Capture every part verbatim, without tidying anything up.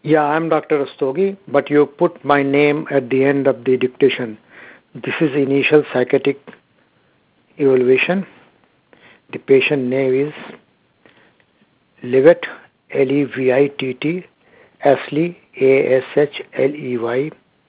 Yeah, I'm Doctor Rastogi, but you put my name at the end of the dictation. This is initial psychiatric evaluation. The patient name is Levitt, L E V I T T, Ashley, A S H L E Y.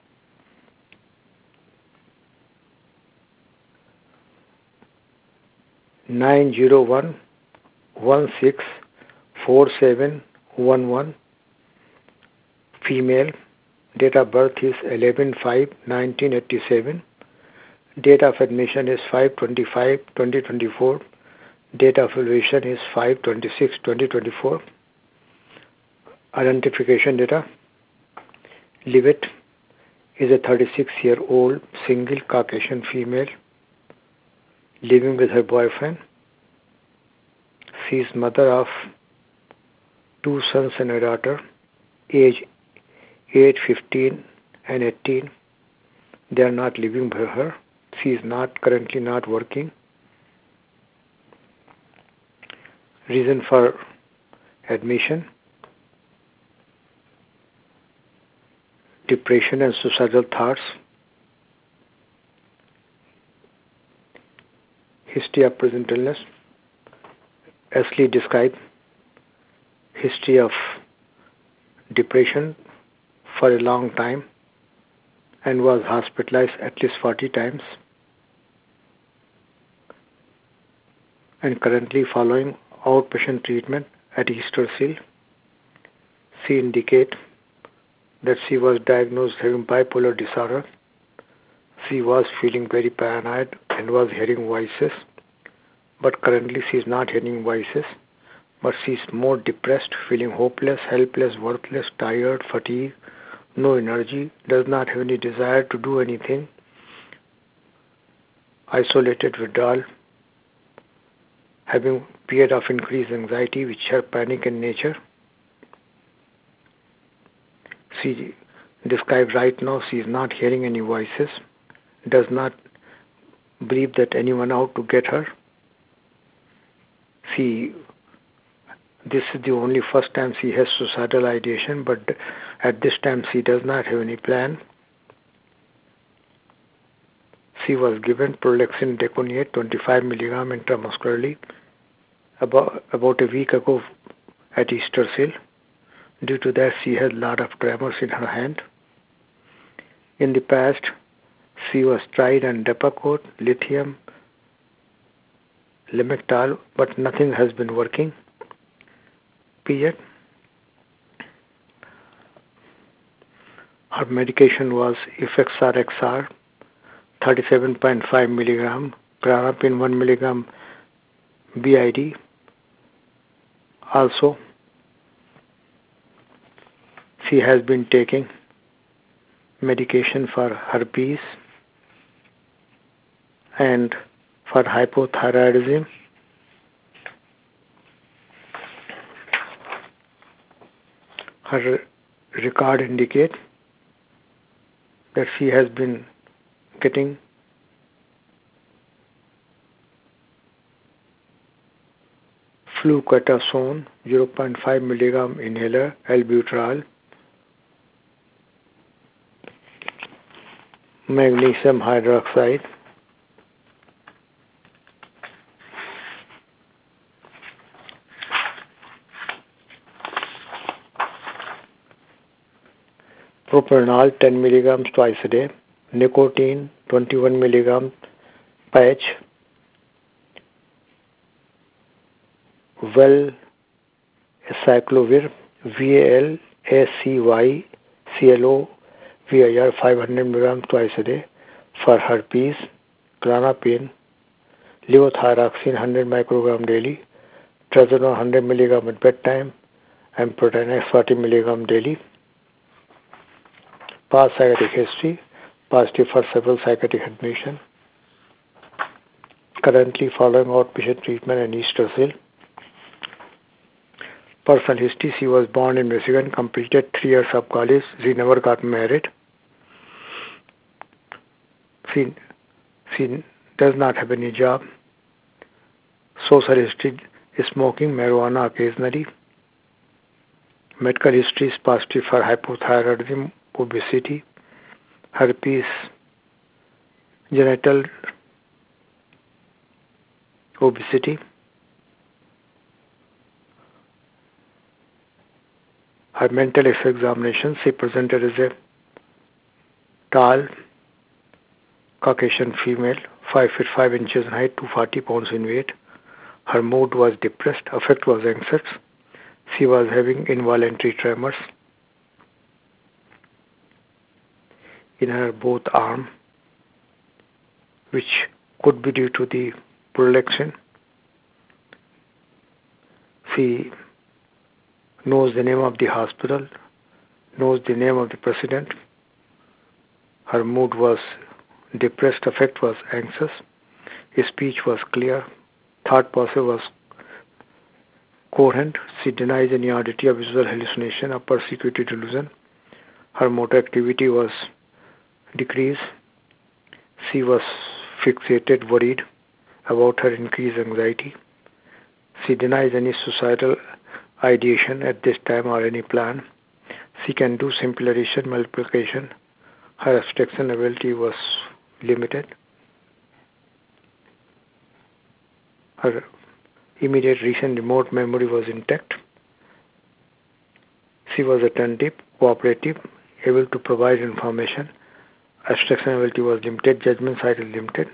nine zero one one six four seven one one. Female. Date of birth is eleven five nineteen eighty-seven. Date of admission is five twenty-five twenty twenty-four. Date of evaluation is five twenty-six twenty twenty-four. Identification data. Levitt is a thirty-six-year-old single Caucasian female living with her boyfriend. She is mother of two sons and a daughter, age eight, fifteen, and eighteen. They are not living with her. She is not currently not working. Reason for admission: depression and suicidal thoughts. History of present illness. Ashley described history of depression for a long time and was hospitalized at least forty times and currently following outpatient treatment at Easter Seal. She indicated that she was diagnosed having bipolar disorder. She was feeling very paranoid and was hearing voices, but currently she is not hearing voices, but she is more depressed, feeling hopeless, helpless, worthless, tired, fatigued, no energy, does not have any desire to do anything, isolated, withdrawal, having period of increased anxiety which are panic in nature. She described right now she is not hearing any voices, does not believe that anyone out to get her. She, this is the only first time she has suicidal ideation, but at this time she does not have any plan. She was given prolixin deconate twenty-five milligram intramuscularly about, about a week ago at Easter Seal. Due to that, she had a lot of tremors in her hand. In the past, she was tried on Depakote, lithium, Lamictal, but nothing has been working. Period. Her medication was Effexor X R, thirty-seven point five milligram, Klonopin one milligram B I D. Also, she has been taking medication for herpes and for hypothyroidism. Her record indicates that she has been getting flucloxacin zero point five milligram inhaler, albuterol, magnesium hydroxide, propranolol ten milligrams twice a day, nicotine twenty-one milligram patch, valcyclovir, V A L A C Y C L O V I R five hundred milligrams twice a day for herpes, Klonopin, levothyroxine one hundred microgram daily, trazodone one hundred milligram at bedtime, and Protanex forty milligram daily. Past psychiatric history, positive for several psychiatric admission. Currently following outpatient treatment in Easter Seal. Personal history: she was born in Michigan, completed three years of college. She never got married. She, she does not have any job. Social history: smoking marijuana occasionally. Medical history is positive for hypothyroidism, obesity, herpes, genital obesity. Her mental examination, she presented as a tall, Caucasian female, five feet five inches in height, two hundred forty pounds in weight. Her mood was depressed, affect was anxious. She was having involuntary tremors in her both arms, which could be due to the prolapse. She knows the name of the hospital, knows the name of the president. Her mood was depressed, affect was anxious. His speech was clear, thought process was coherent. She denies any oddity of visual hallucination or persecuted delusion. Her motor activity was decreased. She was fixated, worried about her increased anxiety. She denies any suicidal ideation at this time or any plan. She can do simple addition, multiplication. Her abstraction ability was limited. Her immediate recent remote memory was intact. She was attentive, cooperative, able to provide information. Abstraction ability was limited, judgment sight is limited.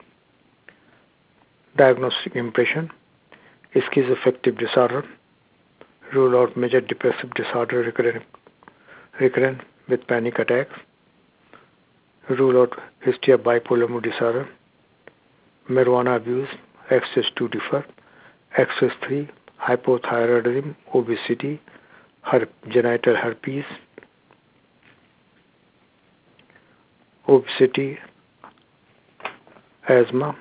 Diagnostic impression, schizoaffective disorder, rule out major depressive disorder recurrent, recurrent with panic attacks, rule out history of bipolar mood disorder, marijuana abuse, access to differ, access three, hypothyroidism, obesity, her genital herpes, obesity, asthma,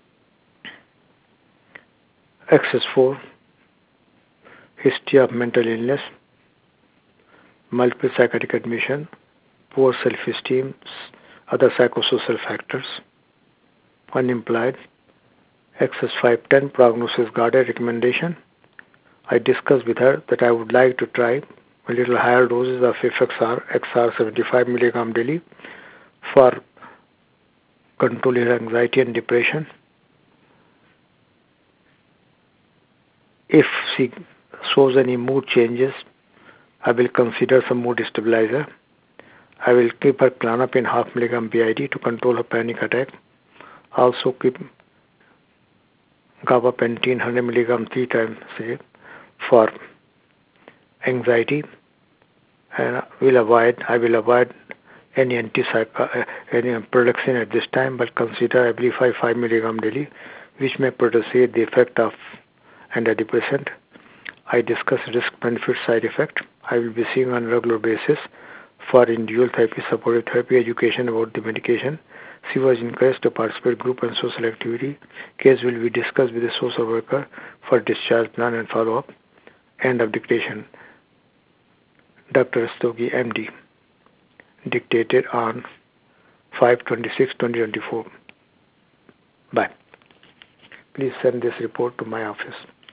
access four, history of mental illness, multiple psychotic admission, poor self-esteem, other psychosocial factors, unemployed, access five ten, prognosis guarded recommendation. I discussed with her that I would like to try a little higher doses of F X R, X R seventy-five milligram daily for controlling her anxiety and depression. If she shows any mood changes, I will consider some mood stabilizer. I will keep her Klonopin half milligram B I D to control her panic attack. Also keep gabapentin one hundred milligram three times a day for anxiety. And will avoid, I will avoid any antipsychotic, any production at this time, but consider Abilify five milligram daily, which may produce the effect of antidepressant. I discuss risk, benefit, side effect. I will be seeing on a regular basis for individual therapy, supportive therapy, education about the medication. She was encouraged to participate group and social activity. Case will be discussed with the social worker for discharge plan and follow-up. End of dictation. Doctor Rastogi, M D. Dictated on five twenty-six twenty twenty-four. Bye. Please send this report to my office.